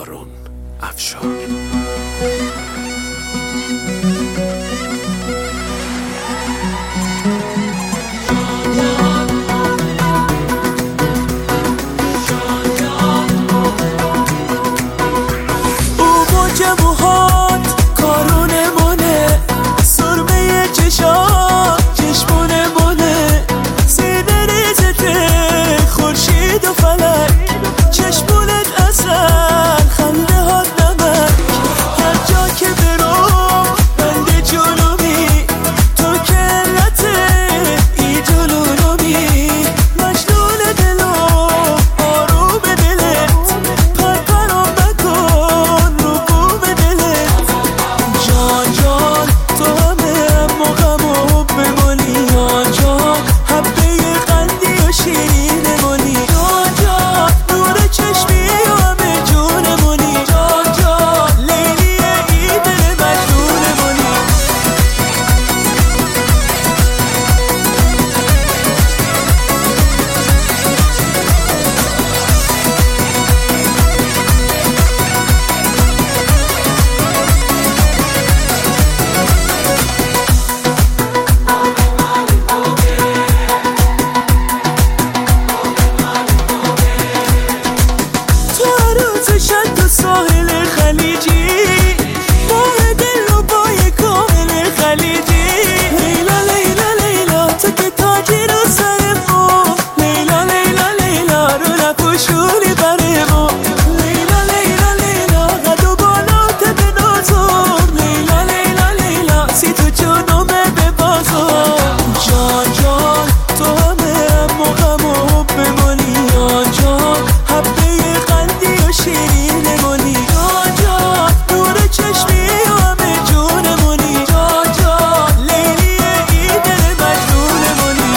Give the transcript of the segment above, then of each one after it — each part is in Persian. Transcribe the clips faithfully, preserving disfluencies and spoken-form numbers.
هارون افشار. ساحل خلیجی ماه دل و بای کامل خلیجی. لیلا لیلا لیلا تو که تاجی رو سر ما، لیلا لیلا لیلا رو نپوشونی بر ما. لیلا لیلا لیلا قد و بالات به نازم، لیلا لیلا لیلا سی تو جنومه به بازم. جان جان تو همه موقم و حب منی، جان جان حبه قندی و شیرین منی. جان جان نور چشمی و همه جون منی، جان جان لیلی ای دل مجنون منی.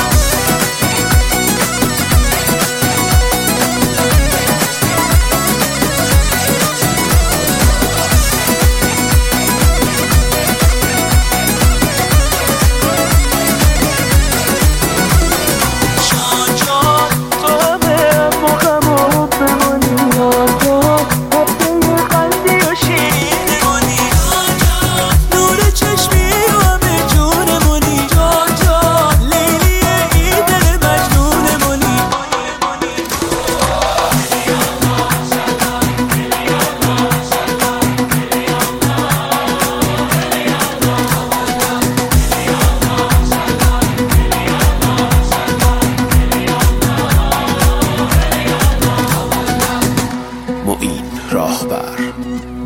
جان جان تو همه موقم و حب منی، جان جان حبه قندی و شیرین منی. جان جان نور چشمی و همه جون منی، جان جان لیلی ای دل مجنون منی. معین راهبر.